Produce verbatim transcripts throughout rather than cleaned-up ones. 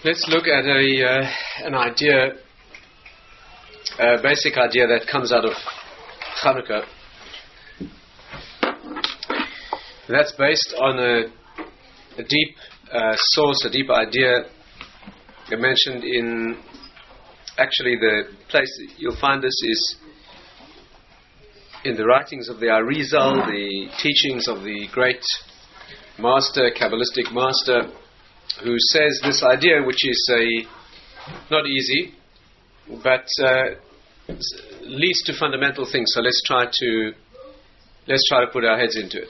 Let's look at a uh, an idea, a basic idea that comes out of Hanukkah. That's based on a, a deep uh, source, a deep idea mentioned in, actually the place you'll find this is in the writings of the Arizal, the teachings of the great master, Kabbalistic master, who says this idea, which is a not easy, but uh, leads to fundamental things. So let's try to let's try to put our heads into it.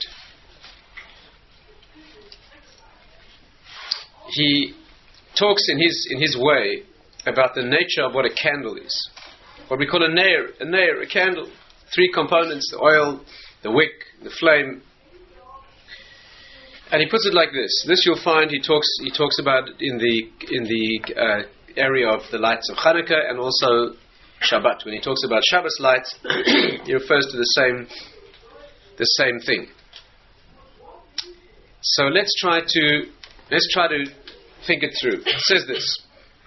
He talks in his in his way about the nature of what a candle is, what we call a nair, a nair, a candle. Three components: the oil, the wick, the flame. And he puts it like this. This you'll find he talks he talks about in the in the uh, area of the lights of Hanukkah and also Shabbat. When he talks about Shabbos lights, he refers to the same the same thing. So let's try to let's try to think it through. It says this.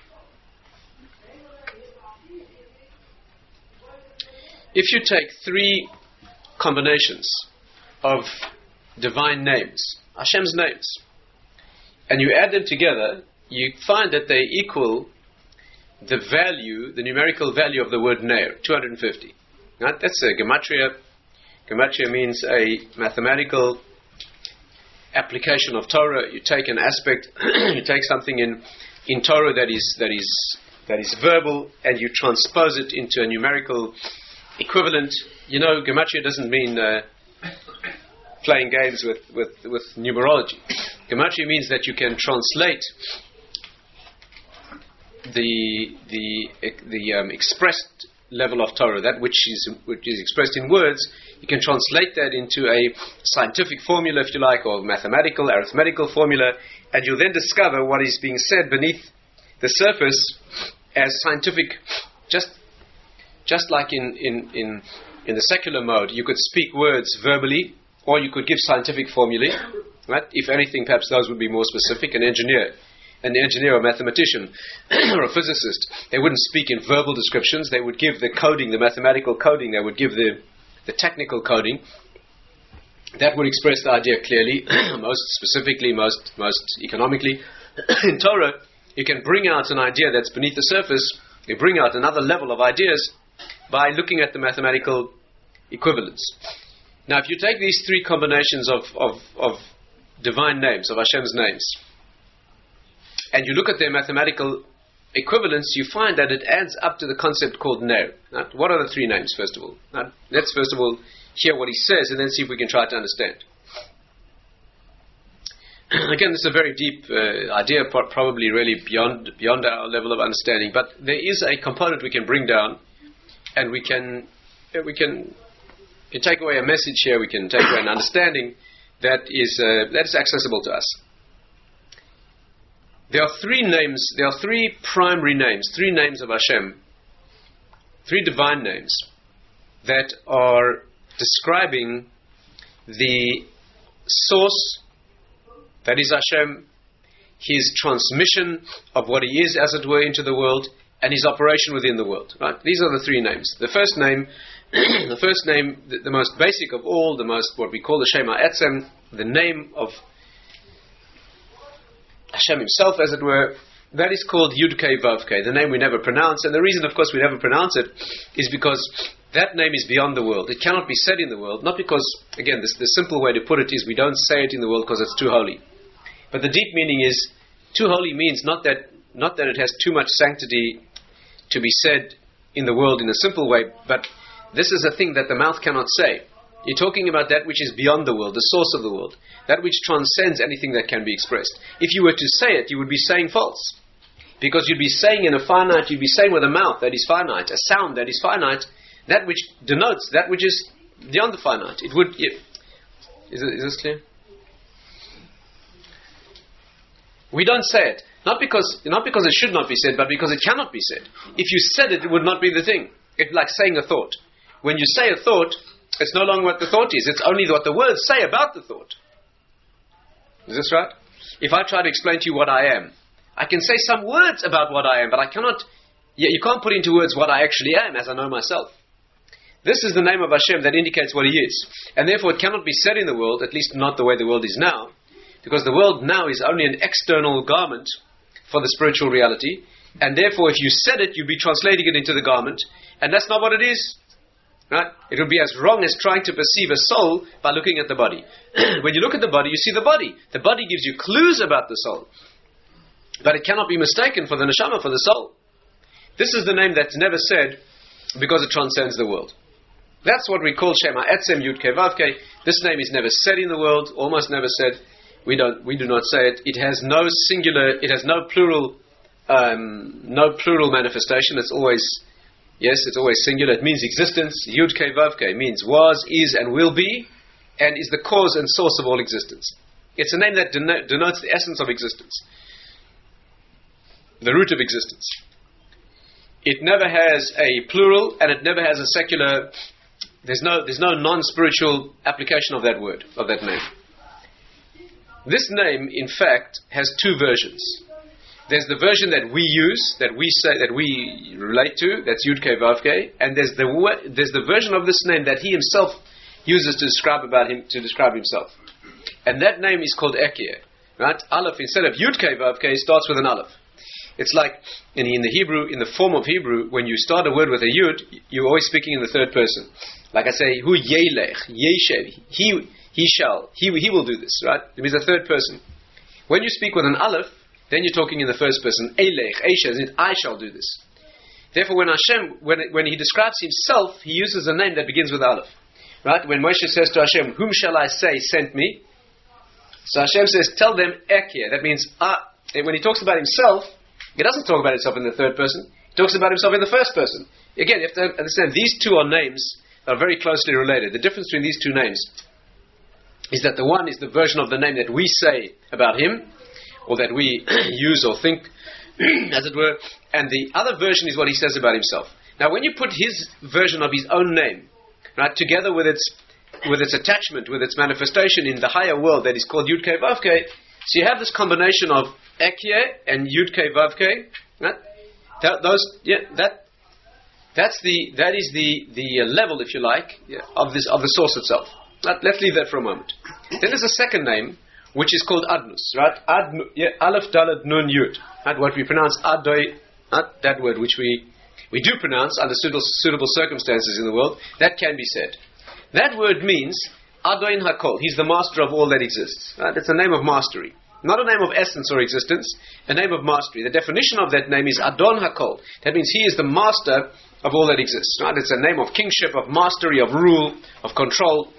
If you take three combinations of divine names, Hashem's names, and you add them together, you find that they equal the value, the numerical value of the word Ner, two hundred fifty. Right? That's a gematria. Gematria means a mathematical application of Torah. You take an aspect, you take something in, in Torah that is that is that is verbal, and you transpose it into a numerical equivalent. You know, gematria doesn't mean uh, playing games with, with, with numerology. Gematria means that you can translate the the the um, expressed level of Torah, that which is which is expressed in words. You can translate that into a scientific formula, if you like, or mathematical, arithmetical formula, and you'll then discover what is being said beneath the surface as scientific. Just just like in in in, in the secular mode, you could speak words verbally, or you could give scientific formulae, right? If anything, perhaps those would be more specific. An engineer, an engineer or mathematician or a physicist, they wouldn't speak in verbal descriptions. They would give the coding, the mathematical coding. They would give the, the technical coding. That would express the idea clearly, most specifically, most most economically. In Torah, you can bring out an idea that's beneath the surface. You bring out another level of ideas by looking at the mathematical equivalence. Now, if you take these three combinations of, of, of divine names, of Hashem's names, and you look at their mathematical equivalence, you find that it adds up to the concept called Ner. Now, what are the three names, first of all? Now, let's first of all hear what he says, and then see if we can try to understand. Again, this is a very deep uh, idea, probably really beyond beyond our level of understanding, but there is a component we can bring down, and we can uh, we can... We can take away a message here, we can take away an understanding that is uh, that is accessible to us. There are three names, there are three primary names, three names of Hashem, three divine names that are describing the source, that is Hashem, his transmission of what he is, as it were, into the world, and his operation within the world. Right? These are the three names. The first name, the first name, the, the most basic of all, the most, what we call the Shema Etzem, the name of Hashem himself, as it were, that is called Yud-Kei Vav-Kei, the name we never pronounce. And the reason, of course, we never pronounce it is because that name is beyond the world. It cannot be said in the world, not because, again, this, the simple way to put it is we don't say it in the world because it's too holy. But the deep meaning is, too holy means not that not that it has too much sanctity to be said in the world in a simple way, but this is a thing that the mouth cannot say. You're talking about that which is beyond the world, the source of the world, that which transcends anything that can be expressed. If you were to say it, you would be saying false, because you'd be saying in a finite, you'd be saying with a mouth that is finite, a sound that is finite, that which denotes that which is beyond the finite. It would. It, is, it, is this clear? We don't say it, not because not because it should not be said, but because it cannot be said. If you said it, it would not be the thing. It's like saying a thought. When you say a thought, it's no longer what the thought is. It's only what the words say about the thought. Is this right? If I try to explain to you what I am, I can say some words about what I am, but I cannot, you can't put into words what I actually am as I know myself. This is the name of Hashem that indicates what He is. And therefore it cannot be said in the world, at least not the way the world is now, because the world now is only an external garment for the spiritual reality, and therefore if you said it, you'd be translating it into the garment, and that's not what it is. Right? It would be as wrong as trying to perceive a soul by looking at the body. When you look at the body, you see the body. The body gives you clues about the soul. But it cannot be mistaken for the neshama, for the soul. This is the name that's never said because it transcends the world. That's what we call Shema Etzem Yud Kei Vav Kei. This name is never said in the world, almost never said. We don't, we do not say it. It has no singular, it has no plural, um, no plural manifestation. It's always, yes, it's always singular. It means existence. Yud Kei Vav Kei means was, is, and will be, and is the cause and source of all existence. It's a name that deno- denotes the essence of existence, the root of existence. It never has a plural, and it never has a secular. There's no, there's no non-spiritual application of that word, of that name. This name, in fact, has two versions. There's the version that we use, that we say, that we relate to, that's Yud Kei Vav Kei, and there's the there's the version of this name that he himself uses to describe about him, to describe himself, and that name is called Ekyeh. Right? Aleph, instead of Yud Kei Vav Kei, starts with an Aleph. It's like in, in the Hebrew, in the form of Hebrew, when you start a word with a Yud, you're always speaking in the third person. Like I say, Hu Yelech, Yeshev, he he shall, he he will do this, right? It means the third person. When you speak with an Aleph, then you're talking in the first person. Elech, Eshes, I shall do this. Therefore, when Hashem, when when he describes himself, he uses a name that begins with Aleph, right? When Moshe says to Hashem, "Whom shall I say sent me?" So Hashem says, "Tell them Ekyeh." That means, ah. And when he talks about himself, he doesn't talk about himself in the third person. He talks about himself in the first person. Again, you have to understand, these two are names that are very closely related. The difference between these two names is that the one is the version of the name that we say about him, or that we use or think, as it were, and the other version is what he says about himself. Now, when you put his version of his own name, right, together with its with its attachment, with its manifestation in the higher world that is called Yud Kei Vav Kei, so you have this combination of Ekyeh and Yud Kei Vav Kei. Right? That, those, yeah, that that's the that is the the uh, level, if you like, yeah, of this of the source itself. Right? Let's leave that for a moment. Then there's a second name which is called Adnus. Right? Ad, yeah, Aleph Dalet Nun Yud. Right? What we pronounce Adoi. Right? That word which we we do pronounce under suitable, suitable circumstances in the world. That can be said. That word means Adoin Hakol. He's the master of all that exists. Right? It's a name of mastery. Not a name of essence or existence, a name of mastery. The definition of that name is Adon Hakol. That means he is the master of all that exists. Right? It's a name of kingship, of mastery, of rule, of control.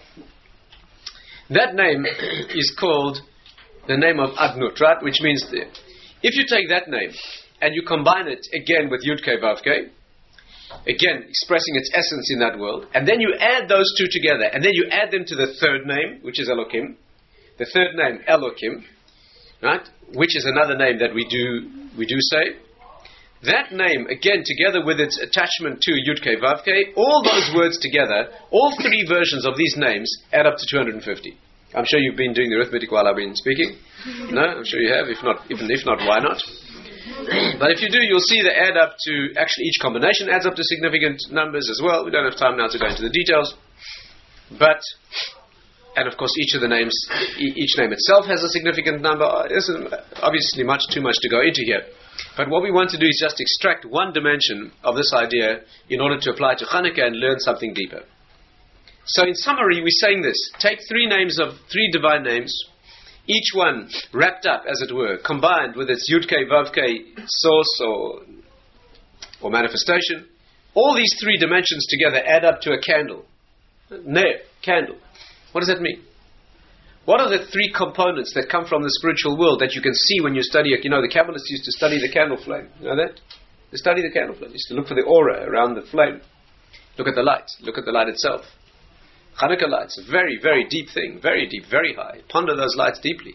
That name is called the name of Adnut, right? Which means, the, if you take that name and you combine it again with Yud Kei Vav Kei, again expressing its essence in that world, and then you add those two together, and then you add them to the third name, which is Elokim, the third name Elokim, right, which is another name that we do we do say. That name, again, together with its attachment to Yud Kei Vav Kei, all those words together, all three versions of these names add up to two hundred fifty. I'm sure you've been doing the arithmetic while I've been speaking. No, I'm sure you have. If not, even if not, why not? But if you do, you'll see they add up to, actually each combination adds up to significant numbers as well. We don't have time now to go into the details. But, and of course each of the names, e- each name itself has a significant number. There's obviously much too much to go into here. But what we want to do is just extract one dimension of this idea in order to apply to Chanukah and learn something deeper. So in summary, we're saying this. Take three names of, three divine names, each one wrapped up, as it were, combined with its Yud Kei Vav Kei source or, or manifestation. All these three dimensions together add up to a candle. Ner, candle. What does that mean? What are the three components that come from the spiritual world that you can see when you study it? You know, the Kabbalists used to study the candle flame. You know that? They study the candle flame. They used to look for the aura around the flame. Look at the light. Look at the light itself. Chanukah lights, a very, very deep thing. Very deep, very high. Ponder those lights deeply.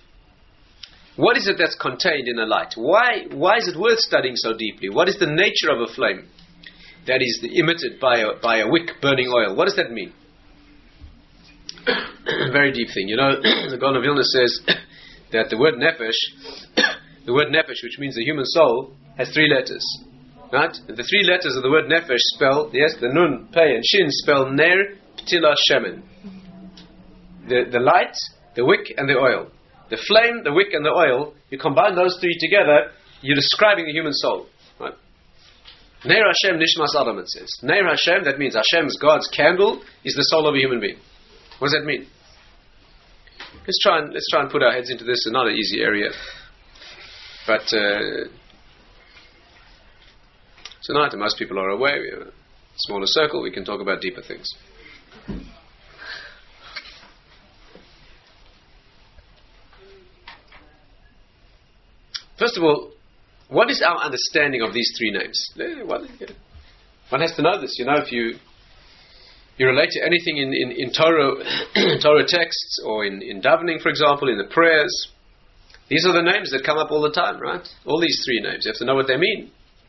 What is it that's contained in a light? Why, why is it worth studying so deeply? What is the nature of a flame that is emitted by a, by a wick burning oil? What does that mean? Very deep thing. You know, the Gaon of Vilna says that the word nefesh the word nefesh, which means the human soul, has three letters. Right? And the three letters of the word nefesh spell, yes, the nun, pei, and shin spell ner, ptila, shemen. The, the light, the wick, and the oil. The flame, the wick, and the oil, you combine those three together, you're describing the human soul. Right? Ner Hashem nishmas Adam, it says. Ner Hashem, that means Hashem's, God's candle, is the soul of a human being. What does that mean? Let's try and let's try and put our heads into this. It's not an easy area, but uh, tonight, and most people are away. We have a smaller circle. We can talk about deeper things. First of all, what is our understanding of these three names? One has to know this. You know, if you you relate to anything in, in, in Torah, Torah texts, or in, in davening, for example, in the prayers, these are the names that come up all the time, right? All these three names. You have to know what they mean.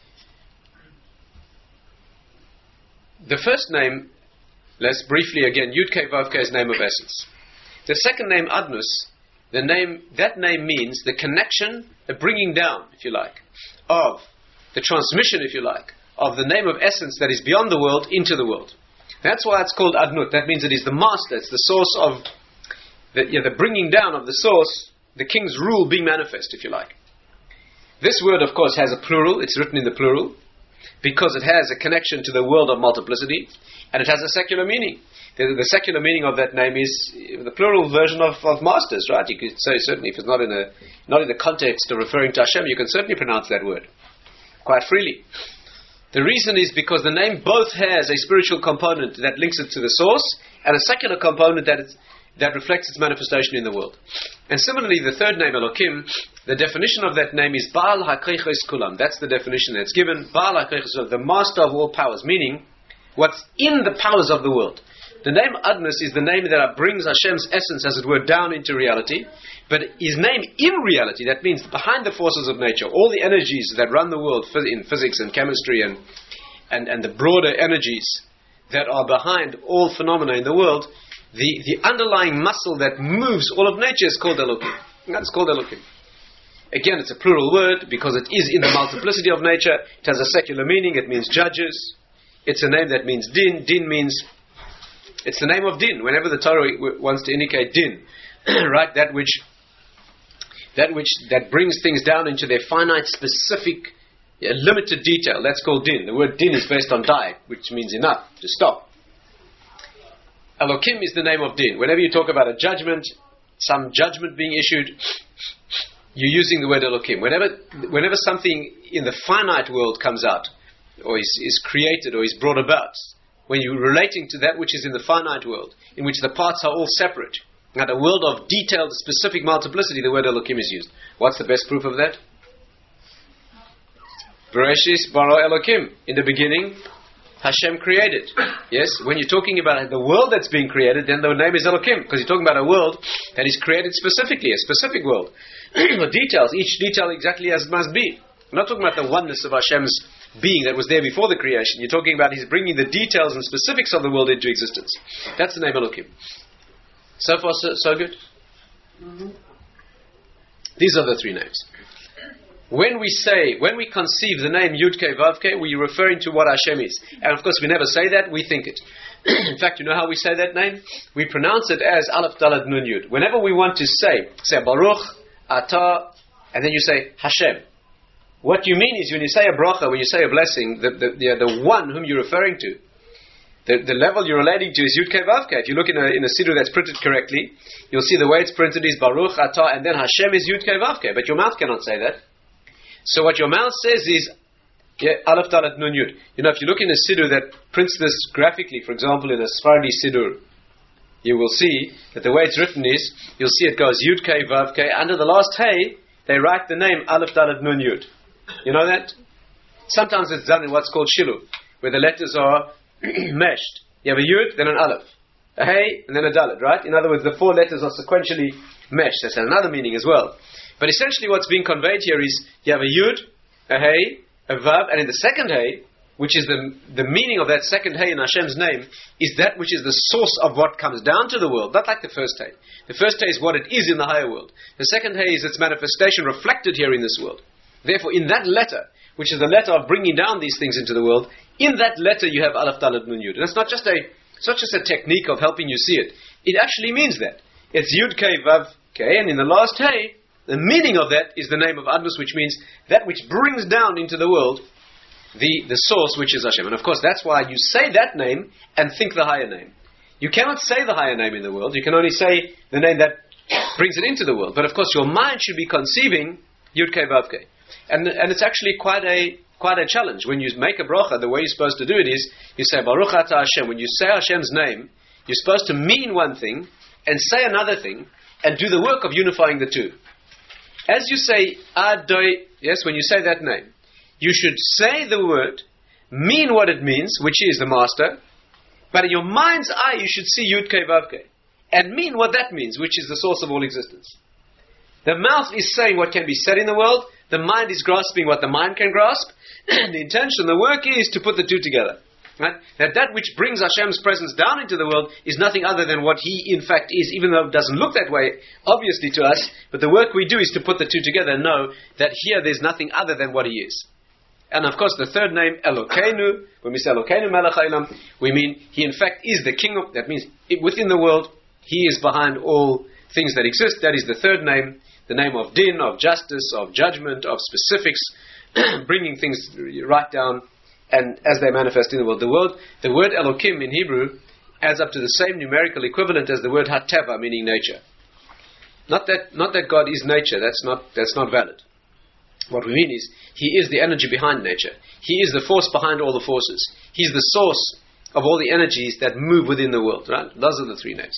The first name, let's briefly again, Yud-Kei Vav-Kei is name of essence. The second name, Adnus, the name, that name means the connection, the bringing down, if you like, of the transmission, if you like, of the name of essence that is beyond the world into the world. That's why it's called Adnut. That means it is the master, it's the source of the, yeah, the bringing down of the source, the king's rule being manifest, if you like. This word, of course, has a plural. It's written in the plural because it has a connection to the world of multiplicity, and it has a secular meaning. The, the secular meaning of that name is the plural version of, of masters, right? You could say certainly, if it's not in a not in the context of referring to Hashem, you can certainly pronounce that word quite freely. The reason is because the name both has a spiritual component that links it to the source and a secular component that it's, that reflects its manifestation in the world. And similarly, the third name, Elokim, the definition of that name is Baal HaKeiches Kulam. That's the definition that's given. Baal HaKeiches, the master of all powers, meaning what's in the powers of the world. The name Adnus is the name that brings Hashem's essence, as it were, down into reality. But his name in reality, that means behind the forces of nature, all the energies that run the world in physics and chemistry and, and, and the broader energies that are behind all phenomena in the world, the, the underlying muscle that moves all of nature is called Elokim. That's called Elokim. Again, it's a plural word because it is in the multiplicity of nature. It has a secular meaning. It means judges. It's a name that means din. Din means... It's the name of din. Whenever the Torah w- wants to indicate din, right, that which, that which, that brings things down into their finite, specific, yeah, limited detail, that's called din. The word din is based on dai, which means enough, to stop. Elokim is the name of din. Whenever you talk about a judgment, some judgment being issued, you're using the word Elokim. Whenever, whenever something in the finite world comes out, or is, is created, or is brought about, when you're relating to that which is in the finite world, in which the parts are all separate, at a world of detailed, specific multiplicity, the word Elokim is used. What's the best proof of that? Bereshis bara Elokim. In the beginning, Hashem created. Yes? When you're talking about the world that's being created, then the name is Elokim, because you're talking about a world that is created specifically, a specific world. The details, each detail exactly as it must be. I'm not talking about the oneness of Hashem's being that was there before the creation. You're talking about He's bringing the details and specifics of the world into existence. That's the name Elokim. So far, so, so good? Mm-hmm. These are the three names. When we say, when we conceive the name Yud-Kei Vav-Kei, we're referring to what Hashem is. And of course, we never say that, we think it. In fact, you know how we say that name? We pronounce it as Aleph Daled Nun Yud. Whenever we want to say, say Baruch, Atah, and then you say Hashem. What you mean is, when you say a bracha, when you say a blessing, the the, the, the one whom you're referring to, the, the level you're relating to is Yud-Kei Vav-Kei. If you look in a, in a siddur that's printed correctly, you'll see the way it's printed is Baruch, Atah, and then Hashem is Yud-Kei Vav-Kei. But your mouth cannot say that. So what your mouth says is, yeah, Aleph Dalet Nun Yud. You know, if you look in a siddur that prints this graphically, for example, in a Sephardi siddur, you will see that the way it's written is, you'll see it goes Yud-Kei Vav-Kei. Under the last Hey, they write the name Aleph Dalet Nun Yud. You know that? Sometimes it's done in what's called shilu, where the letters are meshed. You have a yud, then an aleph, a hey, and then a dalet, right? In other words, the four letters are sequentially meshed. That's another meaning as well. But essentially what's being conveyed here is, you have a yud, a hey, a vav, and in the second hey, which is the the meaning of that second Hey in Hashem's name, is that which is the source of what comes down to the world, not like the first Hey. The first Hey is what it is in the higher world. The second Hey is its manifestation reflected here in this world. Therefore, in that letter, which is the letter of bringing down these things into the world, in that letter you have Aleph Dalet Nun Yud. And it's not just a it's not just a technique of helping you see it. It actually means that. It's Yud Kei Vav Kei, and in the last Hey, the meaning of that is the name of Adnus, which means that which brings down into the world the, the source, which is Hashem. And of course, that's why you say that name and think the higher name. You cannot say the higher name in the world. You can only say the name that brings it into the world. But of course, your mind should be conceiving Yud Kei Vav Kei. And, and it's actually quite a quite a challenge. When you make a bracha, the way you're supposed to do it is, you say Baruch Atah Hashem. When you say Hashem's name, you're supposed to mean one thing and say another thing and do the work of unifying the two. As you say Adoi, yes, when you say that name, you should say the word, mean what it means, which is the master, but in your mind's eye you should see Yud Kei Vav Kei, and mean what that means, which is the source of all existence. The mouth is saying what can be said in the world, the mind is grasping what the mind can grasp, and the intention, the work is to put the two together. Right? That that which brings Hashem's presence down into the world is nothing other than what He in fact is, even though it doesn't look that way, obviously to us, but the work we do is to put the two together and know that here there's nothing other than what He is. And of course the third name, Elokeinu, when we say Elokeinu Melech Haolam, we mean He in fact is the King of, that means it, within the world, He is behind all things that exist. That is the third name, the name of Din, of justice, of judgment, of specifics, bringing things right down and as they manifest in the world. The word, the word Elokim in Hebrew adds up to the same numerical equivalent as the word Hateva, meaning nature. Not that, not that God is nature. That's not, that's not valid. What we mean is, He is the energy behind nature. He is the force behind all the forces. He's the source of all the energies that move within the world. Right? Those are the three names.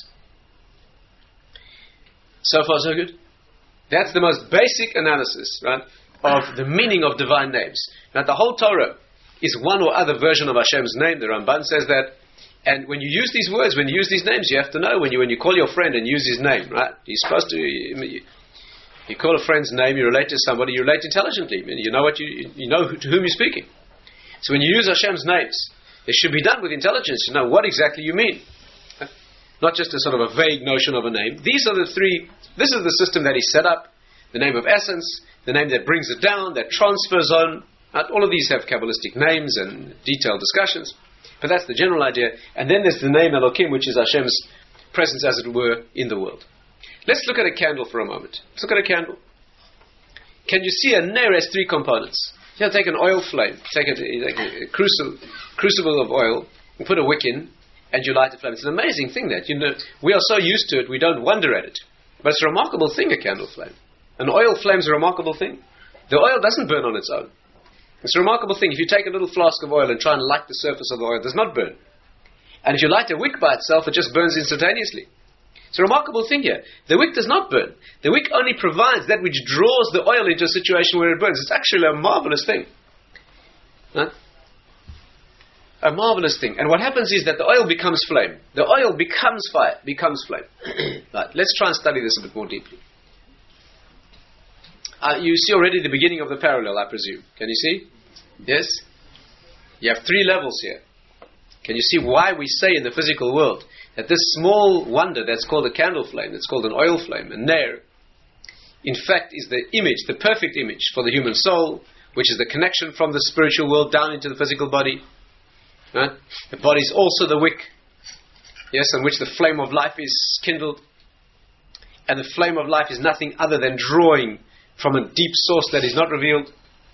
So far, so good. That's the most basic analysis, right, of the meaning of divine names. Now, the whole Torah is one or other version of Hashem's name. The Ramban says that. And when you use these words, when you use these names, you have to know when you when you call your friend and use his name, right? You're supposed to. You, you call a friend's name, you relate to somebody, you relate intelligently. You know what you you know to whom you're speaking. So when you use Hashem's names, it should be done with intelligence. You know what exactly you mean, not just a sort of a vague notion of a name. These are the three. This is the system that He set up. The name of essence, the name that brings it down, that transfers on. Right? All of these have Kabbalistic names and detailed discussions. But that's the general idea. And then there's the name Elokim, which is Hashem's presence, as it were, in the world. Let's look at a candle for a moment. Let's look at a candle. Can you see a Ner has three components? You know, take an oil flame, take a, take a crucible, crucible of oil, and put a wick in, and you light a flame. It's an amazing thing that, you know, we are so used to it, we don't wonder at it. But it's a remarkable thing, a candle flame. An oil flame is a remarkable thing. The oil doesn't burn on its own. It's a remarkable thing. If you take a little flask of oil and try and light the surface of the oil, it does not burn. And if you light a wick by itself, it just burns instantaneously. It's a remarkable thing here. The wick does not burn. The wick only provides that which draws the oil into a situation where it burns. It's actually a marvelous thing. Huh? A marvelous thing. And what happens is that the oil becomes flame. The oil becomes fire, becomes flame. Right. Let's try and study this a bit more deeply. Uh, you see already the beginning of the parallel, I presume. Can you see? Yes? You have three levels here. Can you see why we say in the physical world that this small wonder that's called a candle flame, that's called an oil flame, a ner, in fact is the image, the perfect image for the human soul, which is the connection from the spiritual world down into the physical body. Right? The body is also the wick, yes, on which the flame of life is kindled. And the flame of life is nothing other than drawing from a deep source that is not revealed.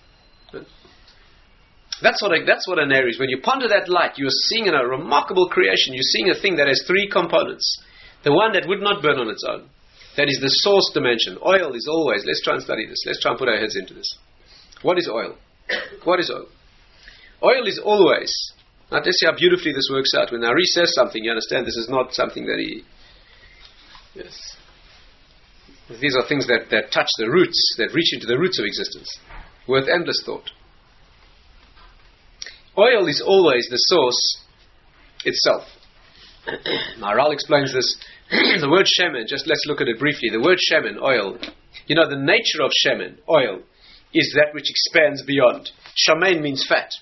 That's what a, that's what a ner is. When you ponder that light, you are seeing a remarkable creation. You're seeing a thing that has three components. The one that would not burn on its own. That is the source dimension. Oil is always, let's try and study this. Let's try and put our heads into this. What is oil? What is oil? Oil is always, now let's see how beautifully this works out. When Ari says something, you understand this is not something that he, yes. These are things that, that touch the roots, that reach into the roots of existence. Worth endless thought. Oil is always the source itself. Maharal explains this. The word shemen, just let's look at it briefly. The word shemen, oil, you know, the nature of shemen, oil, is that which expands beyond. Shamen means fat.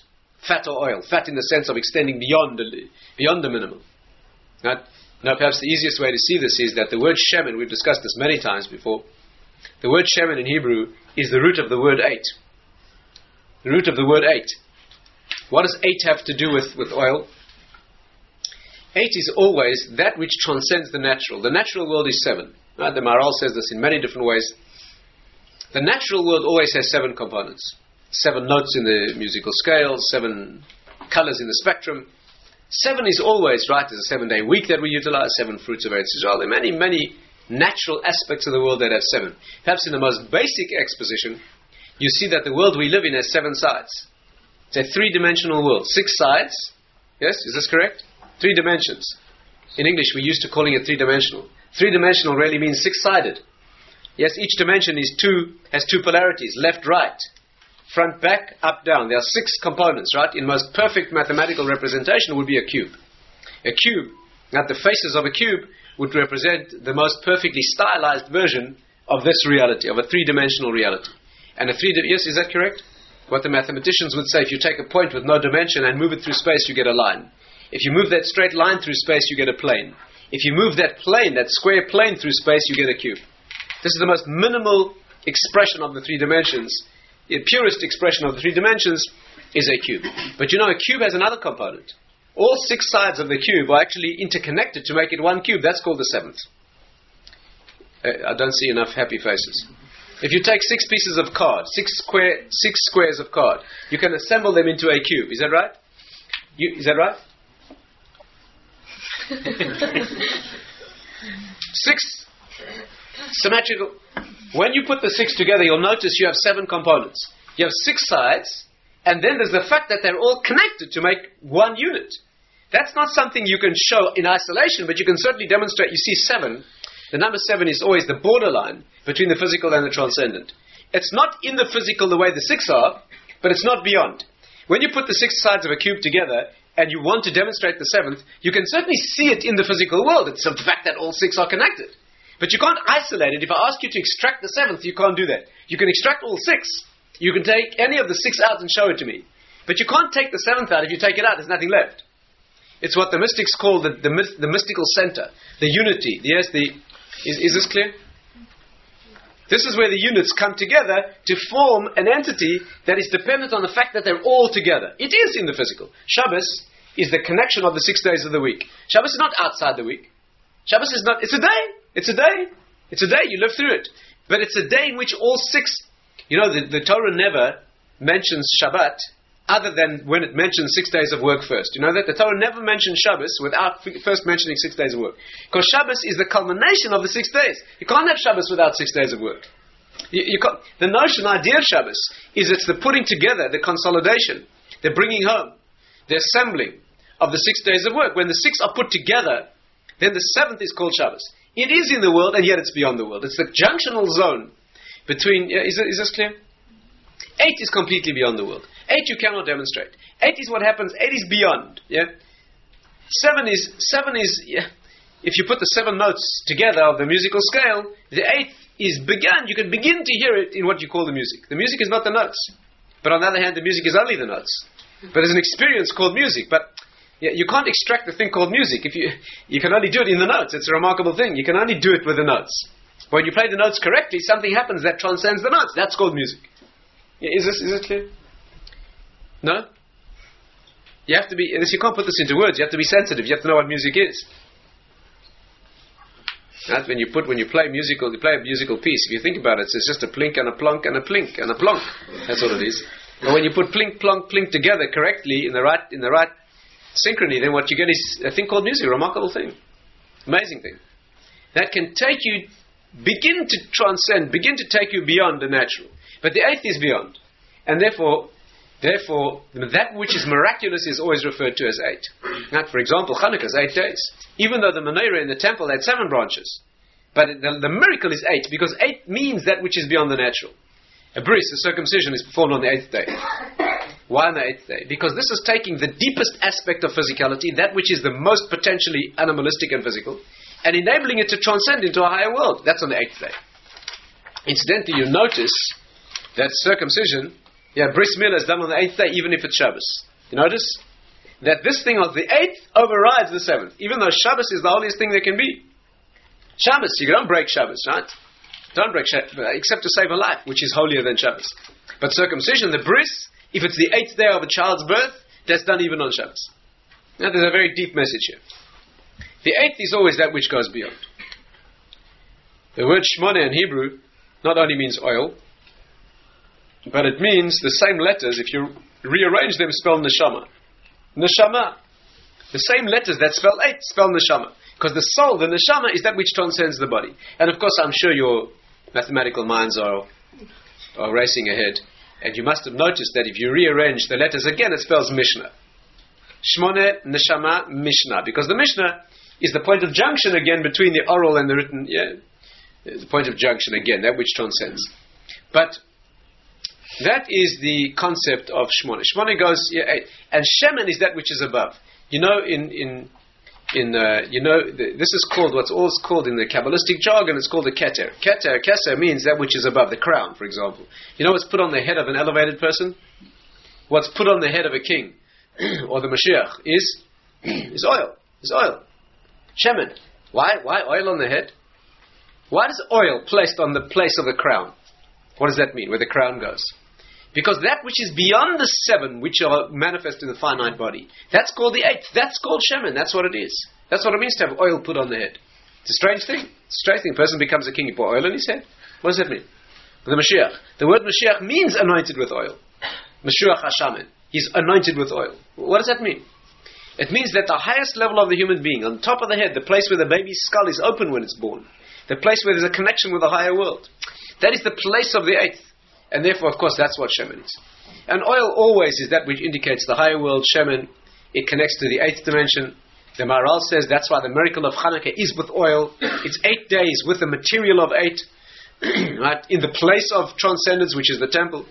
fat or oil. Fat in the sense of extending beyond the, beyond the minimum. Right? Now, perhaps the easiest way to see this is that the word shemen, we've discussed this many times before, the word shemen in Hebrew is the root of the word eight. The root of the word eight. What does eight have to do with, with oil? Eight is always that which transcends the natural. The natural world is seven. Right? The Maharal says this in many different ways. The natural world always has seven components. Seven notes in the musical scale, seven colors in the spectrum. Seven is always, right, there's a seven-day week that we utilize, seven fruits of Eretz Yisrael. There are many, many natural aspects of the world that have seven. Perhaps in the most basic exposition, you see that the world we live in has seven sides. It's a three-dimensional world. Six sides. Yes, is this correct? Three dimensions. In English, we're used to calling it three-dimensional. Three-dimensional really means six-sided. Yes, each dimension is two, has two polarities, left, right, front, back, up, down. There are six components, right? In most perfect mathematical representation would be a cube. A cube, at the faces of a cube, would represent the most perfectly stylized version of this reality, of a three-dimensional reality. And a three, di- yes, is that correct? What the mathematicians would say, if you take a point with no dimension and move it through space, you get a line. If you move that straight line through space, you get a plane. If you move that plane, that square plane through space, you get a cube. This is the most minimal expression of the three dimensions. The purest expression of the three dimensions is a cube. But you know, a cube has another component. All six sides of the cube are actually interconnected to make it one cube. That's called the seventh. Uh, I don't see enough happy faces. If you take six pieces of card, six square, six squares of card, you can assemble them into a cube. Is that right? You, is that right? Six symmetrical. When you put the six together, you'll notice you have seven components. You have six sides, and then there's the fact that they're all connected to make one unit. That's not something you can show in isolation, but you can certainly demonstrate. You see seven. The number seven is always the borderline between the physical and the transcendent. It's not in the physical the way the six are, but it's not beyond. When you put the six sides of a cube together, and you want to demonstrate the seventh, you can certainly see it in the physical world. It's the fact that all six are connected. But you can't isolate it. If I ask you to extract the seventh, you can't do that. You can extract all six. You can take any of the six out and show it to me. But you can't take the seventh out. If you take it out, there's nothing left. It's what the mystics call the, the, the mystical center, the unity. Yes, the is, is this clear? This is where the units come together to form an entity that is dependent on the fact that they're all together. It is in the physical. Shabbos is the connection of the six days of the week. Shabbos is not outside the week. Shabbos is not, it's a day. It's a day. It's a day. You live through it. But it's a day in which all six, you know, the, the Torah never mentions Shabbat other than when it mentions six days of work first. You know that? The Torah never mentions Shabbos without f- first mentioning six days of work. Because Shabbos is the culmination of the six days. You can't have Shabbos without six days of work. You, you can't, the notion, idea of Shabbos is it's the putting together, the consolidation, the bringing home, the assembling of the six days of work. When the six are put together, then the seventh is called Shabbos. It is in the world, and yet it's beyond the world. It's the junctional zone between... Yeah, is, it, is this clear? Eight is completely beyond the world. Eight you cannot demonstrate. Eight is what happens. Eight is beyond. Yeah. Seven is seven is. Yeah. If you put the seven notes together of the musical scale, the eighth is begun. You can begin to hear it in what you call the music. The music is not the notes, but on the other hand, the music is only the notes. But there's an experience called music. But yeah, you can't extract the thing called music. If you you can only do it in the notes. It's a remarkable thing. You can only do it with the notes. When you play the notes correctly, something happens that transcends the notes. That's called music. Is this is it clear? No? You have to be, you can't put this into words, you have to be sensitive, you have to know what music is. Right? When you put, when you play musical, you play a musical piece, if you think about it, it's just a plink and a plonk and a plink and a plonk. That's what it is. But when you put plink, plonk, plink together correctly in the right, in the right synchrony, then what you get is a thing called music, a remarkable thing. Amazing thing. That can take you, begin to transcend, begin to take you beyond the natural. But the eighth is beyond. And therefore, therefore, that which is miraculous is always referred to as eight. Now, for example, Hanukkah is eight days. Even though the menorah in the temple had seven branches. But the, the miracle is eight, because eight means that which is beyond the natural. A bris, a circumcision, is performed on the eighth day. Why on the eighth day? Because this is taking the deepest aspect of physicality, that which is the most potentially animalistic and physical, and enabling it to transcend into a higher world. That's on the eighth day. Incidentally, you notice that circumcision, yeah, bris milah is done on the eighth day, even if it's Shabbos. You notice? That this thing of the eighth overrides the seventh, even though Shabbos is the holiest thing there can be. Shabbos, you don't break Shabbos, right? Don't break Shabbos, except to save a life, which is holier than Shabbos. But circumcision, the bris, if it's the eighth day of a child's birth, that's done even on Shabbos. Now there's a very deep message here. The eighth is always that which goes beyond. The word Shmona in Hebrew not only means oil, but it means the same letters, if you rearrange them, spell neshama. Neshama. The same letters that spell eight spell neshama. Because the soul, the neshama, is that which transcends the body. And of course, I'm sure your mathematical minds are, are racing ahead. And you must have noticed that if you rearrange the letters again, it spells Mishnah. Shmone, Neshama, Mishnah. Because the Mishnah is the point of junction again between the oral and the written. Yeah, the point of junction again, that which transcends. But that is the concept of Shmone. Shmone goes, yeah, eight. And Shemen is that which is above. You know, in in in uh, you know, the, this is called what's always called in the Kabbalistic jargon. It's called a keter. Keter, keser means that which is above the crown. For example, you know what's put on the head of an elevated person? What's put on the head of a king or the Mashiach is is oil. Is oil. Shemen. Why? Why oil on the head? Why is oil placed on the place of the crown? What does that mean? Where the crown goes? Because that which is beyond the seven, which are manifest in the finite body, that's called the eighth. That's called Shemen. That's what it is. That's what it means to have oil put on the head. It's a strange thing. It's a strange thing. A person becomes a king, you pour oil on his head. What does that mean? The Mashiach. The word Mashiach means anointed with oil. Mashiach Hashamen. He's anointed with oil. What does that mean? It means that the highest level of the human being, on top of the head, the place where the baby's skull is open when it's born, the place where there's a connection with the higher world, that is the place of the eighth. And therefore, of course, that's what Shemen is. And oil always is that which indicates the higher world, Shemen. It connects to the eighth dimension. The Maharal says that's why the miracle of Hanukkah is with oil. It's eight days with the material of eight, right? In the place of transcendence, which is the temple.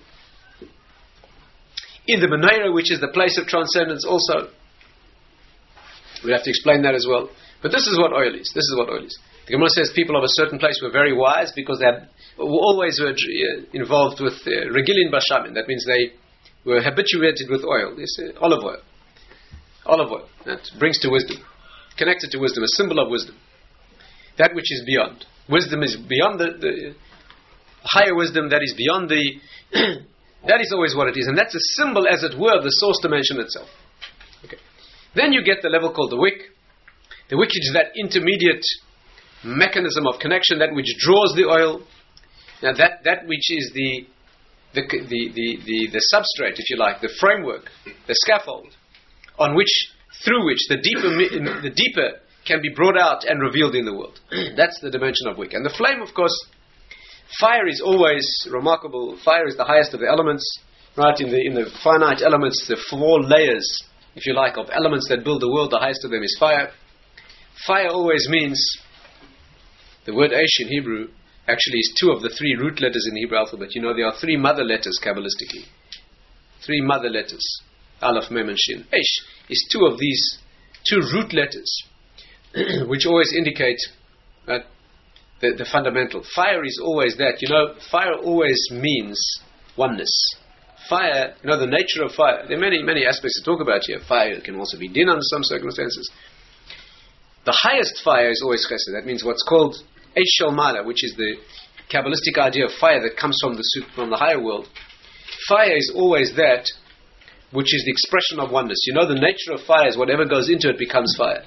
In the menorah, which is the place of transcendence also. We'll have to explain that as well. But this is what oil is. This is what oil is. The Gemara says people of a certain place were very wise because they had, were always were involved with uh, regilin bashamin. That means they were habituated with oil. It's uh, olive oil. Olive oil. That brings to wisdom. Connected to wisdom. A symbol of wisdom. That which is beyond. Wisdom is beyond the, the higher wisdom that is beyond the... that is always what it is. And that's a symbol, as it were, of the source dimension itself. Okay. Then you get the level called the wick. The wick is that intermediate mechanism of connection, that which draws the oil. Now that, that which is the the, the the the the substrate, if you like, the framework, the scaffold, on which, through which the deeper the deeper can be brought out and revealed in the world. That's the dimension of wick. And the flame, of course, fire is always remarkable. Fire is the highest of the elements, right? In the in the finite elements, the four layers, if you like, of elements that build the world, the highest of them is fire. Fire always means, the word Eish in Hebrew actually is two of the three root letters in the Hebrew alphabet. You know, there are three mother letters Kabbalistically. Three mother letters. Aleph, Mem, and Shin. Eish is two of these, two root letters, which always indicate uh, the, the fundamental. Fire is always that. You know, fire always means oneness. Fire, you know, the nature of fire. There are many, many aspects to talk about here. Fire can also be din under some circumstances. The highest fire is always chesed. That means what's called Eish Shel Mala, which is the Kabbalistic idea of fire that comes from the from the higher world. Fire is always that which is the expression of oneness. You know, the nature of fire is whatever goes into it becomes fire.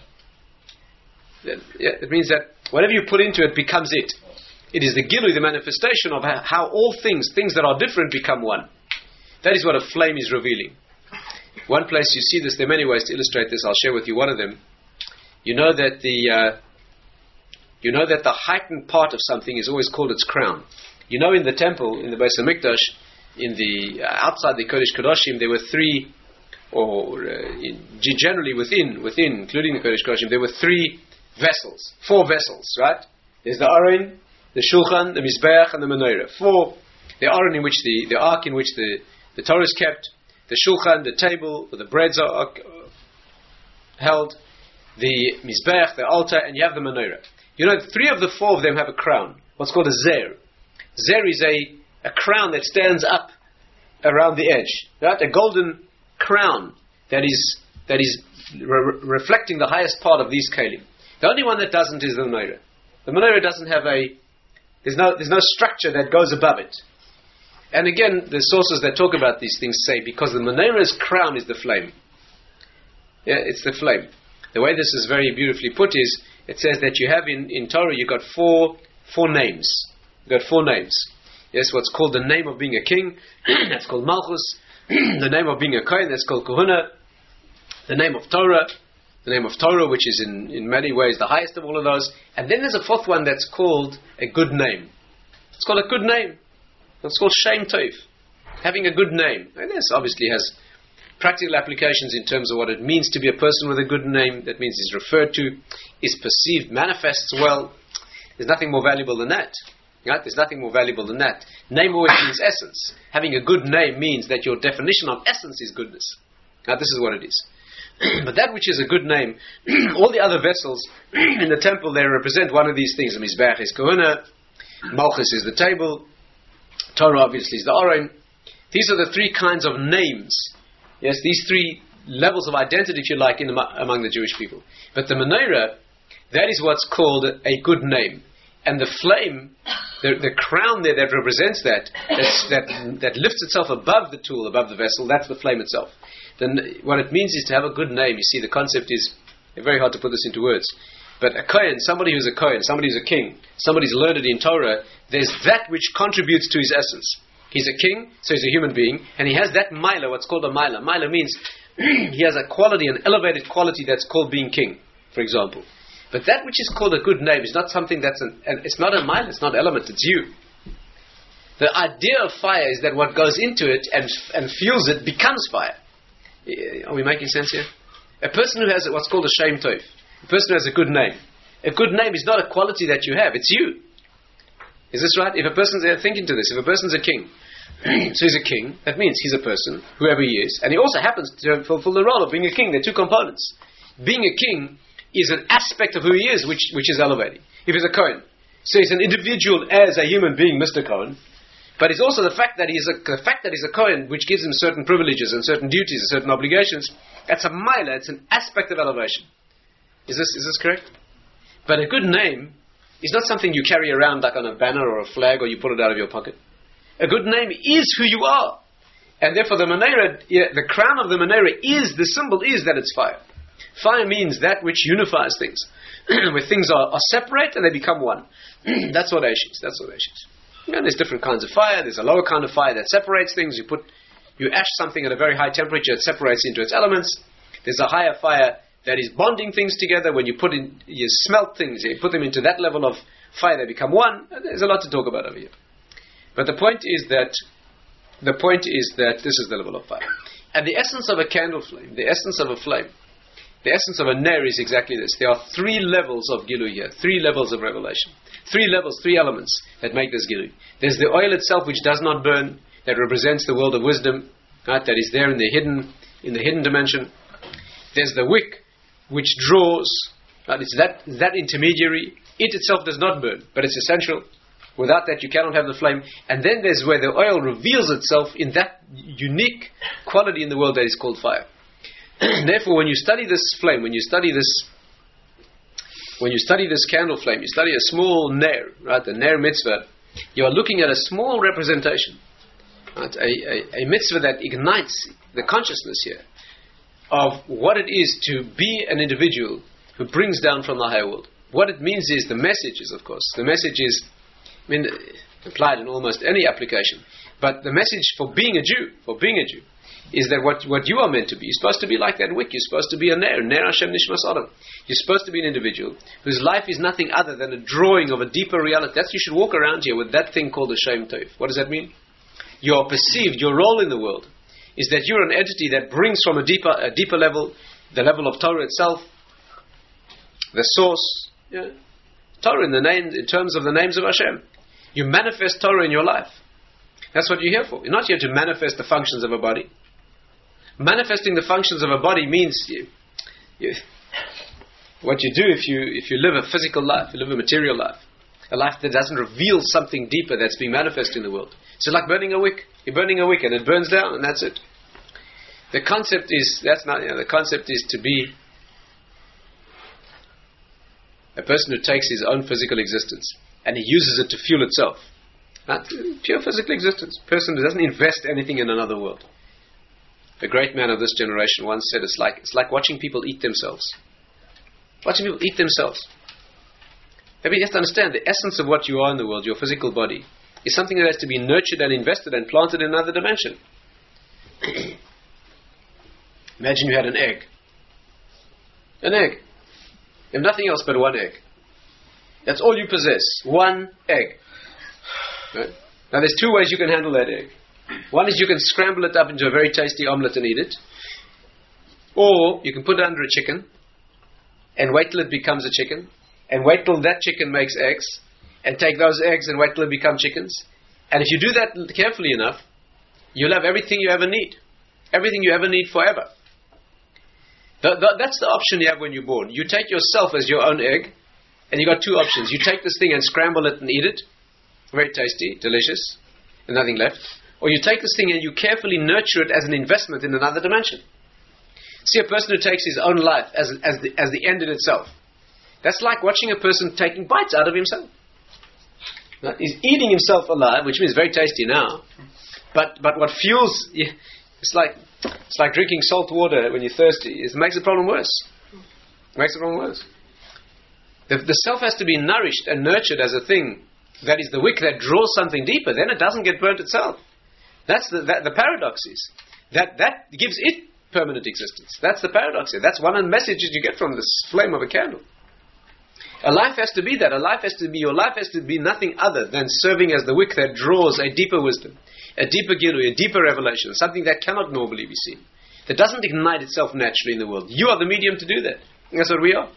It means that whatever you put into it becomes it. It is the gilui, the manifestation of how all things, things that are different, become one. That is what a flame is revealing. One place you see this, there are many ways to illustrate this. I'll share with you one of them. You know that the uh, you know that the heightened part of something is always called its crown. You know, in the temple, in the Beis Hamikdash, in the uh, outside the Kodesh Kodashim, there were three, or uh, in, generally within, within, including the Kodesh Kodashim, there were three vessels, four vessels, right? There's the Aron, the Shulchan, the Mizbeach, and the Menorah. Four. The Aron in which the the ark in which the the Torah is kept, the Shulchan, the table where the breads are, are held, the Mizbeach, the altar, and you have the Menorah. You know, three of the four of them have a crown, what's called a Zer. Zer is a, a crown that stands up around the edge, right? A golden crown that is that is re- reflecting the highest part of these kelim. The only one that doesn't is the menorah. The menorah doesn't have a there's no there's no structure that goes above it. And again, the sources that talk about these things say because the menorah's crown is the flame. Yeah, it's the flame. The way this is very beautifully put is it says that you have in, in Torah you've got four four names. You've got four names. Yes, what's called the name of being a king, that's called Malchus. The name of being a Kohen, that's called Kohuna. The name of Torah, the name of Torah, which is in, in many ways the highest of all of those. And then there's a fourth one that's called a good name. It's called a good name. It's called Shem Tov. Having a good name. And this obviously has practical applications in terms of what it means to be a person with a good name. That means is referred to, is perceived, manifests well. There's nothing more valuable than that. Right? There's nothing more valuable than that. Name always means essence. Having a good name means that your definition of essence is goodness. Now, this is what it is. But that which is a good name, all the other vessels in the temple, they represent one of these things. The Mizbeach is Kohuna, Malchus is the table, Torah obviously is the Aron. These are the three kinds of names. Yes, these three levels of identity, if you like, in the, among the Jewish people. But the menorah, that is what's called a good name. And the flame, the, the crown there that represents that, that, that lifts itself above the tool, above the vessel, that's the flame itself. Then what it means is to have a good name. You see, the concept is very hard to put this into words. But a Kohen, somebody who's a Kohen, somebody who's a king, somebody's learned in Torah, there's that which contributes to his essence. He's a king, so he's a human being, and he has that mila, what's called a mila. Mila means he has a quality, an elevated quality that's called being king, for example. But that which is called a good name is not something that's an, an it's not a mile, it's not element, it's you. The idea of fire is that what goes into it and and fuels it becomes fire. Are we making sense here? A person who has what's called a Shem Tov, a person who has a good name. A good name is not a quality that you have, it's you. Is this right? If a person's uh, thinking to this, if a person's a king, so he's a king, that means he's a person, whoever he is, and he also happens to fulfill the role of being a king. There are two components. Being a king is an aspect of who he is, which which is elevating. If he's a Kohen, so he's an individual as a human being, Mister Kohen, but it's also the fact that he's a the fact that he's a Kohen, which gives him certain privileges and certain duties and certain obligations. That's a mila, it's an aspect of elevation. Is this is this correct? But a good name is not something you carry around like on a banner or a flag, or you pull it out of your pocket. A good name is who you are, and therefore the menorah, yeah, the crown of the menorah is the symbol is that it's fire. Fire means that which unifies things, where things are, are separate and they become one. That's what ash is. That's what ash is. You know, there's different kinds of fire. There's a lower kind of fire that separates things. You put, you ash something at a very high temperature, it separates into its elements. There's a higher fire that is bonding things together. When you put in, you smelt things, you put them into that level of fire, they become one. There's a lot to talk about over here. But the point is that, the point is that this is the level of fire. And the essence of a candle flame, the essence of a flame, the essence of a ner is exactly this. There are three levels of Gilui here, three levels of revelation. Three levels, three elements that make this Gilui. There's the oil itself which does not burn, that represents the world of wisdom, right, that is there in the hidden in the hidden dimension. There's the wick which draws, right, it's that, that intermediary. It itself does not burn, but it's essential. Without that you cannot have the flame. And then there's where the oil reveals itself in that unique quality in the world that is called fire. Therefore, when you study this flame, when you study this, when you study this candle flame, you study a small ner, right? The ner mitzvah. You are looking at a small representation, right? A, a, a mitzvah that ignites the consciousness here of what it is to be an individual who brings down from the higher world. What it means is the message is, of course, the message is, I mean, applied in almost any application. But the message for being a Jew, for being a Jew, is that what, what you are meant to be, you're supposed to be like that wick, you're supposed to be a ner, ner Hashem nishmas adam. You're supposed to be an individual whose life is nothing other than a drawing of a deeper reality. That's, you should walk around here with that thing called a Shem Tov. What does that mean? You are perceived, your role in the world is that you're an entity that brings from a deeper, a deeper level, the level of Torah itself, the source, yeah. Torah in the name, in terms of the names of Hashem. You manifest Torah in your life. That's what you're here for. You're not here to manifest the functions of a body. Manifesting the functions of a body means you, you, what you do if you if you live a physical life, you live a material life, a life that doesn't reveal something deeper that's being manifested in the world. So like burning a wick. You're burning a wick and it burns down and that's it. The concept is, that's not, you know, the concept is to be a person who takes his own physical existence and he uses it to fuel itself. Not pure physical existence. A person who doesn't invest anything in another world. A great man of this generation once said, it's like, it's like watching people eat themselves. Watching people eat themselves. Maybe you have to understand the essence of what you are in the world, your physical body, is something that has to be nurtured and invested and planted in another dimension. Imagine you had an egg. An egg. You have nothing else but one egg. That's all you possess. One egg. Right? Now there's two ways you can handle that egg. One is you can scramble it up into a very tasty omelette and eat it. Or you can put it under a chicken and wait till it becomes a chicken. And wait till that chicken makes eggs. And take those eggs and wait till it become chickens. And if you do that carefully enough, you'll have everything you ever need. Everything you ever need forever. The, the, that's the option you have when you're born. You take yourself as your own egg, and you got two options. You take this thing and scramble it and eat it. Very tasty, delicious, and nothing left. Or you take this thing and you carefully nurture it as an investment in another dimension. See, a person who takes his own life as, as, the, as the end in itself. That's like watching a person taking bites out of himself. Now, he's eating himself alive, which means very tasty now. But but what fuels... It's like it's like drinking salt water when you're thirsty. It makes the problem worse. It makes the problem worse. The, the self has to be nourished and nurtured as a thing that is the wick that draws something deeper. Then it doesn't get burnt itself. That's the that, the paradox is that that gives it permanent existence. That's the paradox here. That's one of the messages you get from this flame of a candle. A life has to be that. A life has to be your life has to be nothing other than serving as the wick that draws a deeper wisdom. A deeper gilui, a deeper revelation, something that cannot normally be seen, that doesn't ignite itself naturally in the world. You are the medium to do that. That's what we are.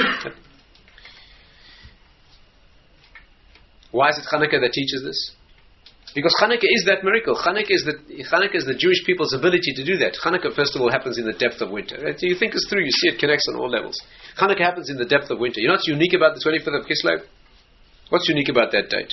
Why is it Hanukkah that teaches this? Because Hanukkah is that miracle. Hanukkah is the Hanukkah is the Jewish people's ability to do that. Hanukkah, first of all, happens in the depth of winter. Right? You think this through, you see it connects on all levels. Hanukkah happens in the depth of winter. You know what's unique about the twenty-fifth of Kislev? What's unique about that date?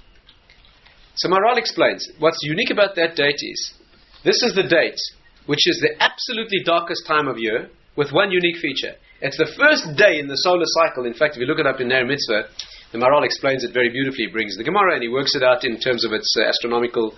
So Maharal explains, what's unique about that date is, this is the date which is the absolutely darkest time of year, with one unique feature. It's the first day in the solar cycle. In fact, if you look it up in Ner Mitzvah, the Maharal explains it very beautifully. He brings the Gemara and he works it out in terms of its uh, astronomical,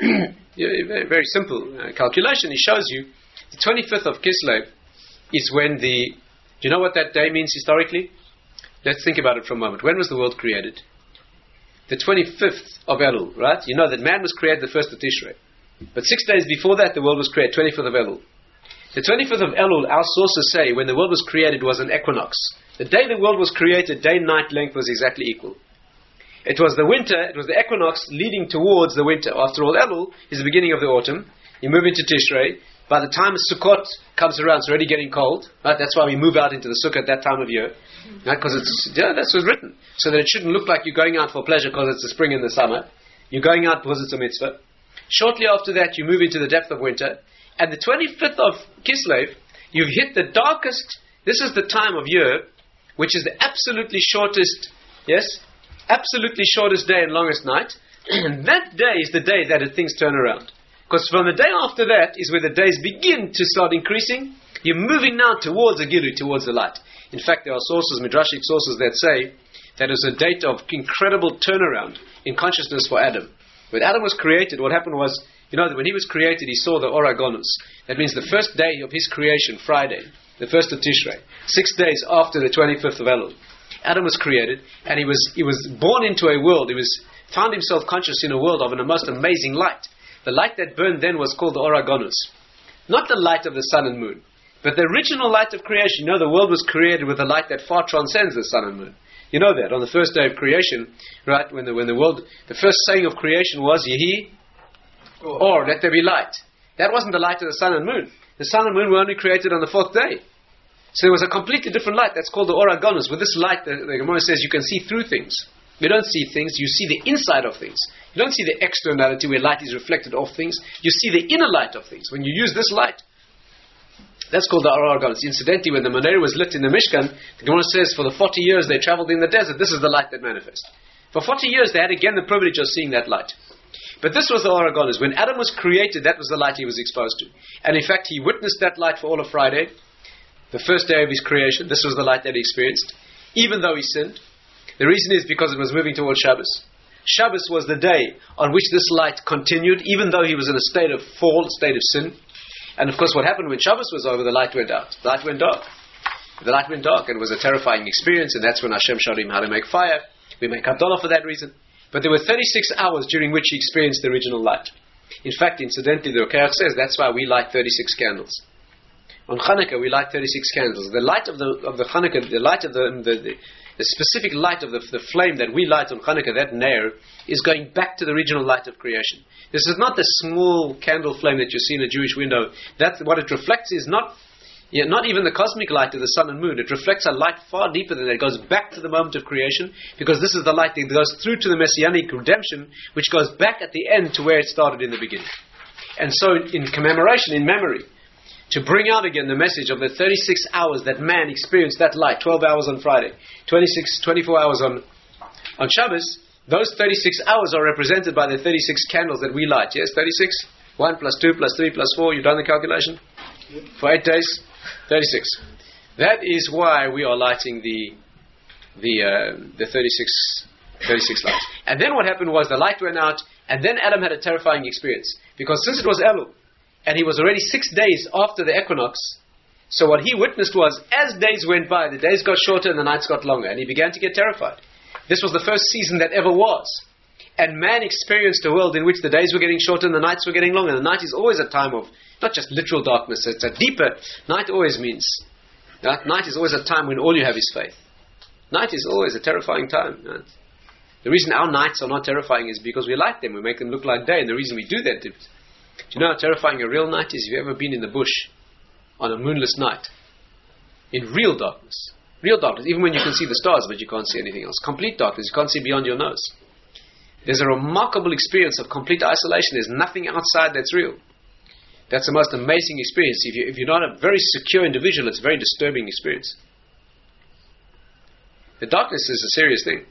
very, very simple uh, calculation. He shows you, the twenty-fifth of Kislev is when the, do you know what that day means historically? Let's think about it for a moment. When was the world created? The twenty-fifth of Elul, right? You know that man was created the first of Tishrei. But six days before that, the world was created, twenty-fifth of Elul. The twenty-fifth of Elul, our sources say, when the world was created, was an equinox. The day the world was created, day-night length was exactly equal. It was the winter, it was the equinox leading towards the winter. After all, Elul is the beginning of the autumn. You move into Tishrei. By the time Sukkot comes around, it's already getting cold. Right? That's why we move out into the Sukkot at that time of year. Because right? it's yeah, that's what's written. So that it shouldn't look like you're going out for pleasure because it's the spring and the summer. You're going out because it's a mitzvah. Shortly after that, you move into the depth of winter. And the twenty-fifth of Kislev, you've hit the darkest, this is the time of year, which is the absolutely shortest, yes, absolutely shortest day and longest night. And that day is the day that things turn around. Because from the day after that is where the days begin to start increasing. You're moving now towards a Gilui, towards the light. In fact, there are sources, midrashic sources, that say that it was a date of incredible turnaround in consciousness for Adam. When Adam was created, what happened was, you know, that when he was created, he saw the Oragonus. That means the first day of his creation, Friday, the first of Tishrei, six days after the twenty-fifth of Elul. Adam was created, and he was he was born into a world. He was found himself conscious in a world of a most amazing light. The light that burned then was called the Oragonus. Not the light of the sun and moon, but the original light of creation. You know, the world was created with a light that far transcends the sun and moon. You know that. On the first day of creation, right, when the when the world, the first saying of creation was, Yehi, or let there be light. That wasn't the light of the sun and moon. The sun and moon were only created on the fourth day. So there was a completely different light. That's called the Oragonus. With this light, the, the Gemara says you can see through things. You don't see things, you see the inside of things. You don't see the externality where light is reflected off things. You see the inner light of things. When you use this light, that's called the Oragonus. Incidentally, when the menorah was lit in the Mishkan, the Gemara says for the forty years they traveled in the desert, this is the light that manifests. For forty years they had again the privilege of seeing that light. But this was the Or HaGolus. When Adam was created, that was the light he was exposed to. And in fact, he witnessed that light for all of Friday, the first day of his creation. This was the light that he experienced, even though he sinned. The reason is because it was moving towards Shabbos. Shabbos was the day on which this light continued, even though he was in a state of fall, a state of sin. And of course, what happened when Shabbos was over, the light went out. The light went dark. The light went dark, and it was a terrifying experience, and that's when Hashem showed him how to make fire. We make Havdalah for that reason. But there were thirty-six hours during which he experienced the original light. In fact, incidentally, the Rokeach says that's why we light thirty-six candles. On Hanukkah, we light thirty-six candles. The light of the of the Hanukkah, the light of the the, the, the specific light of the, the flame that we light on Hanukkah, that Ner, is going back to the original light of creation. This is not the small candle flame that you see in a Jewish window. That what it reflects is not. Yeah, not even the cosmic light of the sun and moon. It reflects a light far deeper than that. It goes back to the moment of creation, because this is the light that goes through to the Messianic redemption, which goes back at the end to where it started in the beginning. And so in commemoration, in memory, to bring out again the message of the thirty-six hours that man experienced that light, twelve hours on Friday, twenty-six, twenty-four hours on, on Shabbos, those thirty-six hours are represented by the thirty-six candles that we light. Yes, thirty-six? one plus two plus three plus four, you've done the calculation? For eight days? thirty-six. That is why we are lighting the the uh, the thirty-six, thirty-six lights. And then what happened was the light went out, and then Adam had a terrifying experience, because since it was Elul, and he was already six days after the equinox, so what he witnessed was, as days went by, the days got shorter and the nights got longer, and he began to get terrified. This was the first season that ever was. And man experienced a world in which the days were getting shorter and the nights were getting longer. The night is always a time of not just literal darkness, it's a deeper. Night always means, right? Night is always a time when all you have is faith. Night is always a terrifying time. Right? The reason our nights are not terrifying is because we light them, we make them look like day, and the reason we do that, do you know how terrifying a real night is? Have you ever been in the bush on a moonless night? In real darkness. Real darkness, even when you can see the stars, but you can't see anything else. Complete darkness, you can't see beyond your nose. There's a remarkable experience of complete isolation. There's nothing outside that's real. That's the most amazing experience. If, you, if you're not a very secure individual, it's a very disturbing experience. The darkness is a serious thing.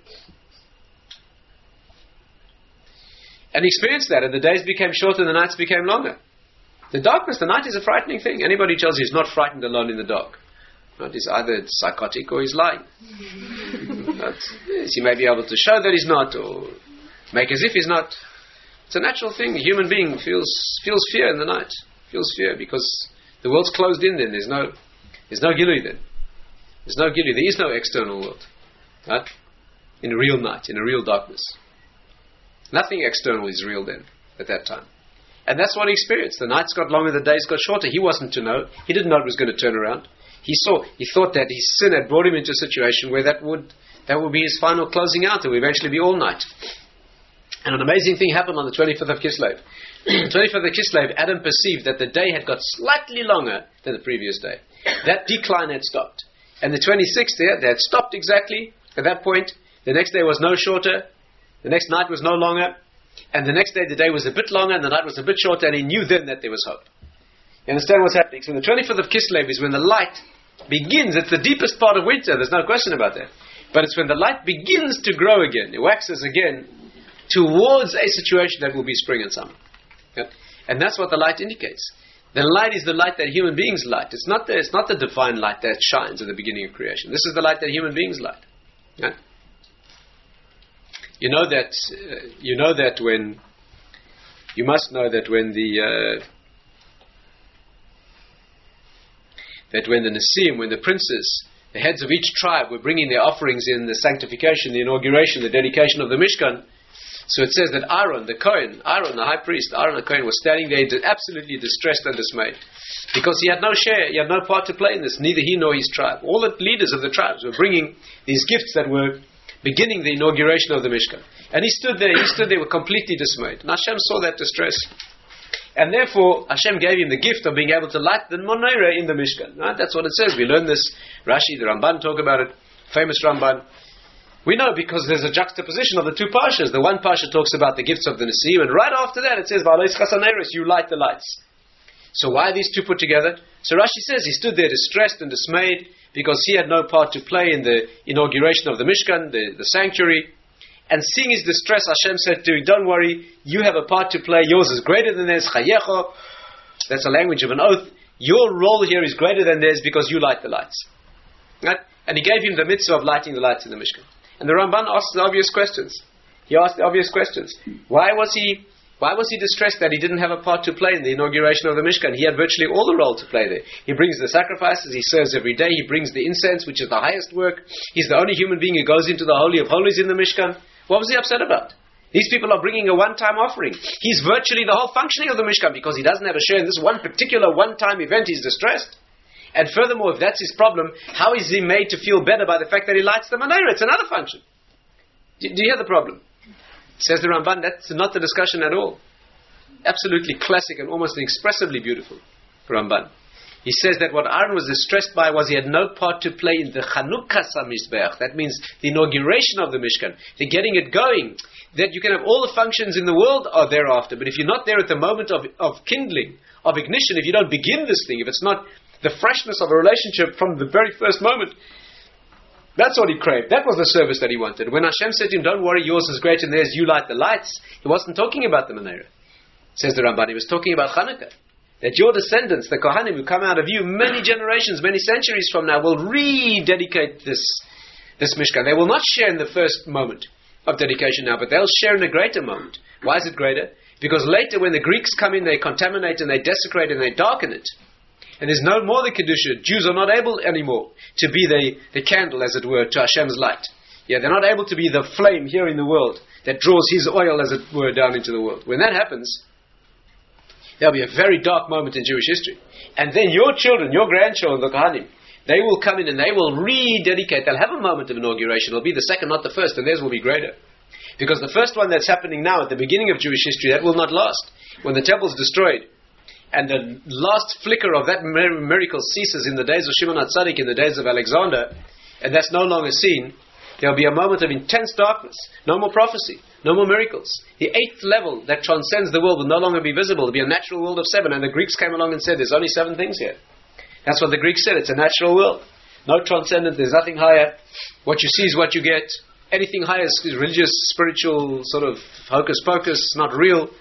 And he experienced that, and the days became shorter and the nights became longer. The darkness, the night is a frightening thing. Anybody who tells you he's not frightened alone in the dark, right, is either psychotic or he's lying. But, yes, he may be able to show that he's not, or make as if he's not. It's a natural thing. A human being feels feels fear in the night. Feels fear because the world's closed in then. There's no there's no Gilui then. There's no Gilui. There is no external world. Right? In a real night, in a real darkness. Nothing external is real then, at that time. And that's what he experienced. The nights got longer, the days got shorter. He wasn't to know. He didn't know it was going to turn around. He saw, he thought that his sin had brought him into a situation where that would that would be his final closing out. It would eventually be all night. And an amazing thing happened on the twenty-fifth of Kislev. twenty-fifth of Kislev, Adam perceived that the day had got slightly longer than the previous day. That decline had stopped. And the twenty-sixth, there, they had stopped exactly at that point. The next day was no shorter. The next night was no longer. And the next day, the day was a bit longer and the night was a bit shorter, and he knew then that there was hope. You understand what's happening? So the twenty-fifth of Kislev is when the light begins. It's the deepest part of winter. There's no question about that. But it's when the light begins to grow again. It waxes again towards a situation that will be spring and summer. Yeah? And that's what the light indicates. The light is the light that human beings light. It's not the, it's not the divine light that shines at the beginning of creation. This is the light that human beings light. Yeah? You know that uh, you know that when you must know that when the uh, that when the Nesiim, when the princes, the heads of each tribe were bringing their offerings in the sanctification, the inauguration, the dedication of the Mishkan. So it says that Aaron, the Kohen, Aaron, the high priest, Aaron the Kohen, was standing there absolutely distressed and dismayed, because he had no share, he had no part to play in this, neither he nor his tribe. All the leaders of the tribes were bringing these gifts that were beginning the inauguration of the Mishkan. And he stood there, he stood there completely dismayed. And Hashem saw that distress. And therefore, Hashem gave him the gift of being able to light the menorah in the Mishkan. Right? That's what it says. We learn this. Rashi, the Ramban talk about it. Famous Ramban. We know because there's a juxtaposition of the two parshas. The one parsha talks about the gifts of the Nesiim, and right after that it says, V'alois chasaneros, you light the lights. So why are these two put together? So Rashi says he stood there distressed and dismayed because he had no part to play in the inauguration of the Mishkan, the, the sanctuary, And seeing his distress, Hashem said to him, don't worry, you have a part to play. Yours is greater than theirs. Chayecho. That's a language of an oath. Your role here is greater than theirs because you light the lights. Right? And he gave him the mitzvah of lighting the lights in the Mishkan. And the Ramban asked the obvious questions. He asked the obvious questions. Why was he Why was he distressed that he didn't have a part to play in the inauguration of the Mishkan? He had virtually all the role to play there. He brings the sacrifices, he serves every day, he brings the incense, which is the highest work. He's the only human being who goes into the Holy of Holies in the Mishkan. What was he upset about? These people are bringing a one-time offering. He's virtually the whole functioning of the Mishkan because he doesn't have a share in this one particular one-time event. He's distressed. And furthermore, if that's his problem, how is he made to feel better by the fact that he lights the menorah? It's another function. Do, do you hear the problem? Says the Ramban, that's not the discussion at all. Absolutely classic and almost inexpressively beautiful Ramban. He says that what Aaron was distressed by was he had no part to play in the Chanukah Samizbeach. That means the inauguration of the Mishkan, the getting it going. That you can have all the functions in the world are thereafter, but if you're not there at the moment of, of kindling, of ignition, if you don't begin this thing, if it's not the freshness of a relationship from the very first moment, that's what he craved. That was the service that he wanted. When Hashem said to him, don't worry, yours is greater than theirs, you light the lights, he wasn't talking about the menorah. Says the Ramban, he was talking about Hanukkah. That your descendants, the Kohanim who come out of you many generations, many centuries from now, will rededicate this, this Mishkan. They will not share in the first moment of dedication now, but they'll share in a greater moment. Why is it greater? Because later when the Greeks come in, they contaminate and they desecrate and they darken it. And there's no more the Kedusha. Jews are not able anymore to be the, the candle, as it were, to Hashem's light. Yeah, they're not able to be the flame here in the world that draws His oil, as it were, down into the world. When that happens, there'll be a very dark moment in Jewish history. And then your children, your grandchildren, the Kohanim, they will come in and they will rededicate. They'll have a moment of inauguration. It'll be the second, not the first, and theirs will be greater. Because the first one that's happening now at the beginning of Jewish history, that will not last. When the temple's destroyed, and the last flicker of that miracle ceases in the days of Shimon HaTzadik, in the days of Alexander, and that's no longer seen, there'll be a moment of intense darkness. No more prophecy. No more miracles. The eighth level that transcends the world will no longer be visible. It'll be a natural world of seven. And the Greeks came along and said, there's only seven things here. That's what the Greeks said. It's a natural world. No transcendent. There's nothing higher. What you see is what you get. Anything higher is religious, spiritual, sort of hocus pocus, not real.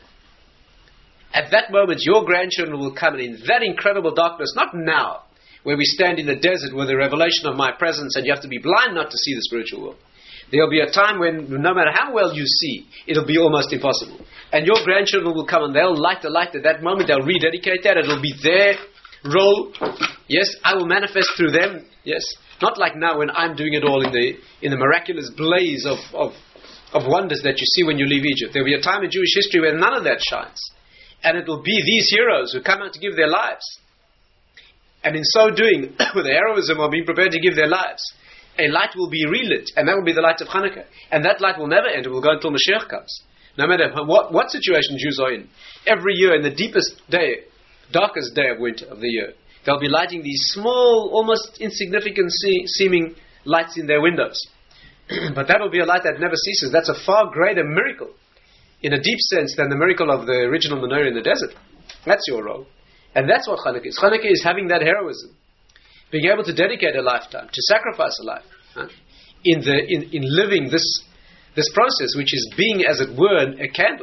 At that moment, your grandchildren will come in that incredible darkness, not now, where we stand in the desert with the revelation of my presence and you have to be blind not to see the spiritual world. There'll be a time when, no matter how well you see, it'll be almost impossible. And your grandchildren will come and they'll light the light at that moment. They'll rededicate that. It'll be their role. Yes, I will manifest through them. Yes, not like now when I'm doing it all in the in the miraculous blaze of, of, of wonders that you see when you leave Egypt. There'll be a time in Jewish history where none of that shines. And it'll be these heroes who come out to give their lives. And in so doing, with the heroism of being prepared to give their lives, a light will be relit, and that will be the light of Hanukkah. And that light will never end. It will go until Mashiach comes. No matter what, what situation Jews are in, every year in the deepest day, darkest day of winter of the year, they'll be lighting these small, almost insignificant see- seeming lights in their windows. But that will be a light that never ceases. That's a far greater miracle, in a deep sense, than the miracle of the original menorah in the desert. That's your role. And that's what Hanukkah is. Hanukkah is having that heroism. Being able to dedicate a lifetime, to sacrifice a life, huh? in the in, in living this this process, which is being, as it were, a candle.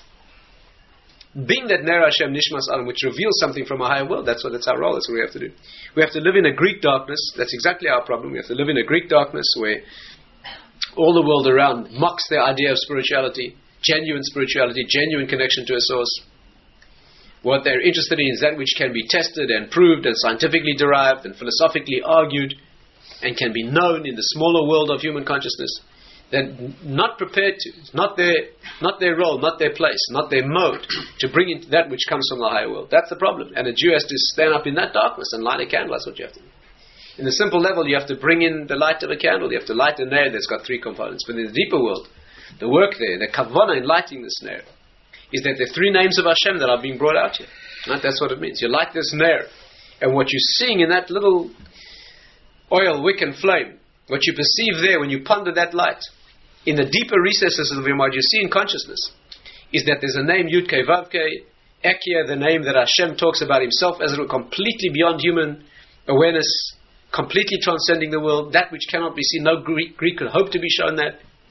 Being that Ner Hashem Nishmas Alam, which reveals something from a higher world. That's what that's our role. That's what we have to do. We have to live in a Greek darkness. That's exactly our problem. We have to live in a Greek darkness where all the world around mocks their idea of spirituality, genuine spirituality, genuine connection to a source. What they're interested in is that which can be tested and proved and scientifically derived and philosophically argued and can be known in the smaller world of human consciousness. They're not prepared to. It's not their, not their role, not their place, not their mode to bring into that which comes from the higher world. That's the problem. And a Jew has to stand up in that darkness and light a candle. That's what you have to do. In the simple level, you have to bring in the light of a candle. You have to light a nair that's got three components. But in the deeper world, the work there, the kavanah in lighting this nair, is that the three names of Hashem that are being brought out here. Right? That's what it means. You light this nair, and what you're seeing in that little oil wick and flame, what you perceive there when you ponder that light, in the deeper recesses of your mind, you see in consciousness, is that there's a name, Yud-Kei Vav-Kei, Ekia, the name that Hashem talks about Himself as it were completely beyond human awareness, completely transcending the world, that which cannot be seen. No Greek, Greek could hope to be shown that.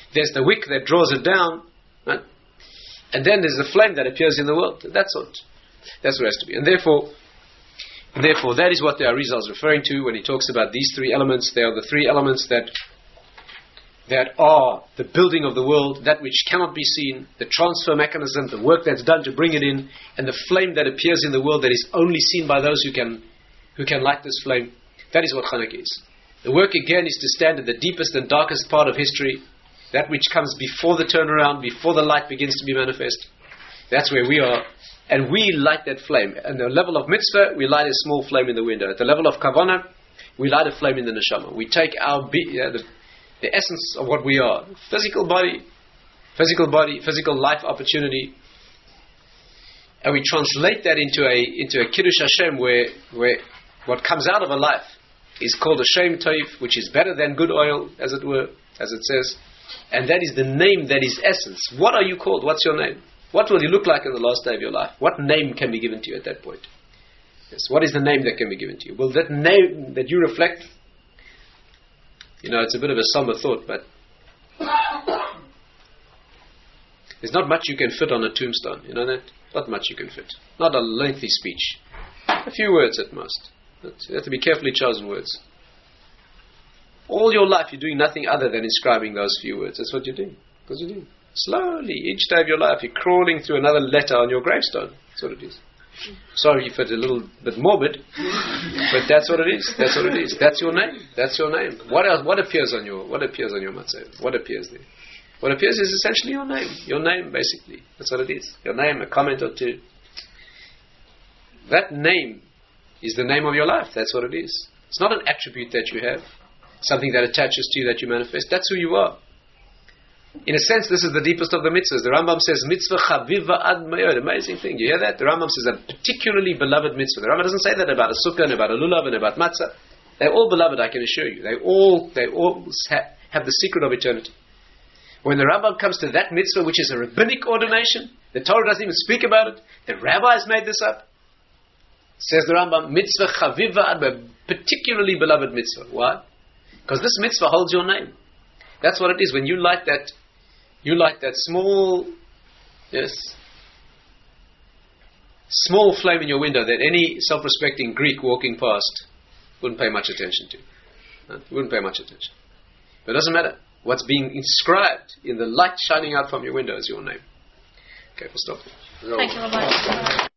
There's the wick that draws it down, right? And then there's the flame that appears in the world. That's what. That's what it has to be. And therefore, therefore, that is what the Arizal is referring to when he talks about these three elements. They are the three elements that that are the building of the world, that which cannot be seen, the transfer mechanism, the work that's done to bring it in, and the flame that appears in the world that is only seen by those who can who can light this flame. That is what Chanukah is. The work again is to stand at the deepest and darkest part of history, that which comes before the turnaround, before the light begins to be manifest. That's where we are. And we light that flame. At the level of mitzvah, we light a small flame in the window. At the level of kavanah, we light a flame in the neshama. We take our be- yeah, the, the essence of what we are, physical body, physical body, physical life opportunity, and we translate that into a into a kiddush Hashem, where where what comes out of a life is called a shem toif, which is better than good oil, as it were, as it says, and that is the name, that is essence. What are you called? What's your name? What will you look like in the last day of your life? What name can be given to you at that point? Yes, what is the name that can be given to you? Will that name that you reflect, you know, it's a bit of a somber thought, but there's not much you can fit on a tombstone, you know that? Not much you can fit. Not a lengthy speech. A few words at most. But you have to be carefully chosen words. All your life you're doing nothing other than inscribing those few words. That's what you're doing. That's what you're doing. Slowly, each day of your life, you're crawling through another letter on your gravestone. That's what it is. Sorry if it's a little bit morbid, but that's what it is. That's what it is. That's your name. That's your name. What else? What appears on your? What appears on your matzah? What appears there? What appears is essentially your name. Your name, basically. That's what it is. Your name, a comment or two. That name is the name of your life. That's what it is. It's not an attribute that you have, something that attaches to you that you manifest. That's who you are. In a sense, this is the deepest of the mitzvahs. The Rambam says, mitzvah chaviva ad mayod. Amazing thing. You hear that? The Rambam says a particularly beloved mitzvah. The Rambam doesn't say that about a sukkah and about a lulav and about matzah. They're all beloved, I can assure you. They all, they all ha- have the secret of eternity. When the Rambam comes to that mitzvah, which is a rabbinic ordination, the Torah doesn't even speak about it. The rabbis made this up. Says the Rambam, mitzvah chaviva ad mayod, particularly beloved mitzvah. Why? Because this mitzvah holds your name. That's what it is. When you light that, you light that small, yes, small flame in your window that any self-respecting Greek walking past wouldn't pay much attention to. Right? Wouldn't pay much attention. But it doesn't matter. What's being inscribed in the light shining out from your window is your name. Okay, we'll stop there. Thank you very much.